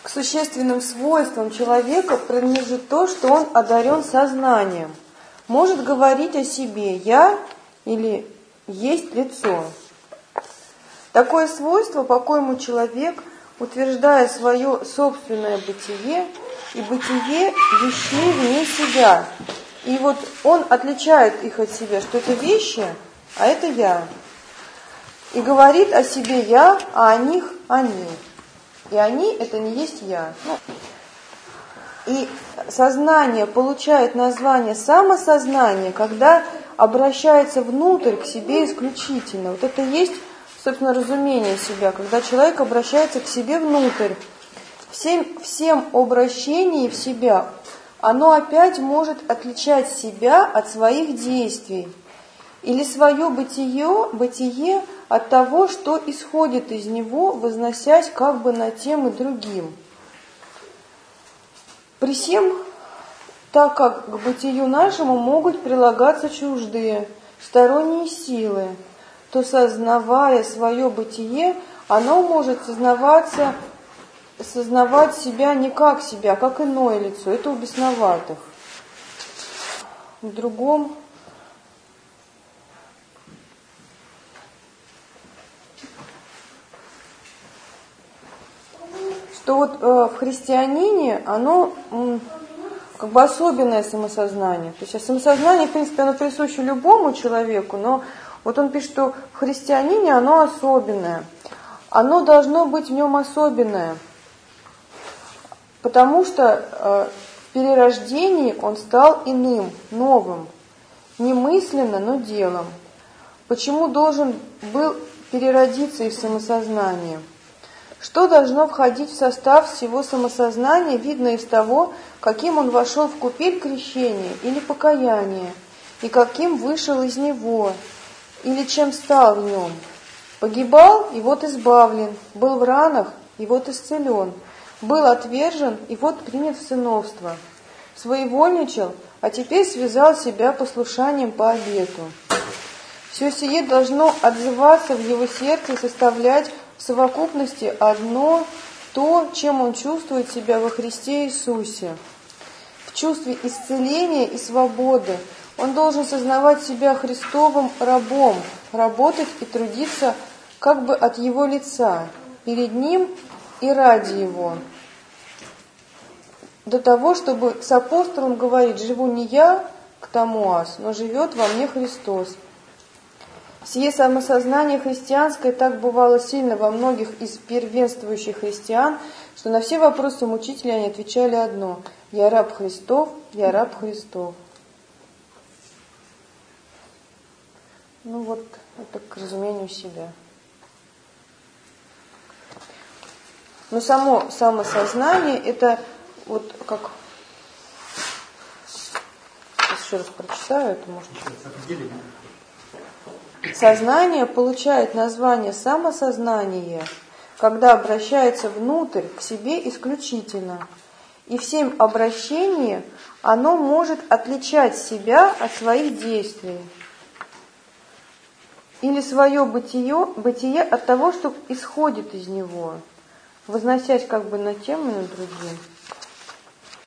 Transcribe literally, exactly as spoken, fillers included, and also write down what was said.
К существенным свойствам человека принадлежит то, что он одарен сознанием, может говорить о себе «я» или «есть лицо». Такое свойство, по коему человек, утверждая свое собственное бытие и бытие вещей вне себя, и вот он отличает их от себя, что это вещи, а это «я», и говорит о себе «я», а о них «они». И они – это не есть я. И сознание получает название самосознание, когда обращается внутрь к себе исключительно. Вот это есть, собственно, разумение себя, когда человек обращается к себе внутрь. Всем, всем обращением в себя оно опять может отличать себя от своих действий или свое бытие, бытие от того, что исходит из него, возносясь как бы над тем и другим. При сем, так как к бытию нашему могут прилагаться чуждые, сторонние силы, то, сознавая свое бытие, оно может сознаваться, сознавать себя не как себя, а как иное лицо. Это у бесноватых. В другом что вот э, в христианине оно м, как бы особенное самосознание. То есть самосознание, в принципе, оно присуще любому человеку, но вот он пишет, что в христианине оно особенное. Оно должно быть в нем особенное, потому что э, в перерождении он стал иным, новым, не мысленно, но делом. Почему должен был переродиться из самосознания? Что должно входить в состав всего самосознания, видно из того, каким он вошел в купель крещения или покаяния, и каким вышел из него, или чем стал в нем. Погибал, и вот избавлен, был в ранах, и вот исцелен, был отвержен, и вот принят в сыновство, своевольничал, а теперь связал себя послушанием по обету. Все сие должно отзываться в его сердце и составлять в совокупности одно то, чем он чувствует себя во Христе Иисусе. В чувстве исцеления и свободы он должен сознавать себя Христовым рабом, работать и трудиться как бы от Его лица, перед Ним и ради Его. До того, чтобы с апостолом говорить: «Живу не я, к тому аз, но живет во мне Христос». Сие самосознание христианское так бывало сильно во многих из первенствующих христиан, что на все вопросы мучителей они отвечали одно: «Я раб Христов, я раб Христов». Ну вот, это к разумению себя. Но само самосознание, это вот как... Сейчас еще раз прочитаю, это может... Сознание получает название самосознание, когда обращается внутрь, к себе исключительно. И всем обращением оно может отличать себя от своих действий. Или свое бытие, бытие от того, что исходит из него, возносясь как бы над тем и над другим.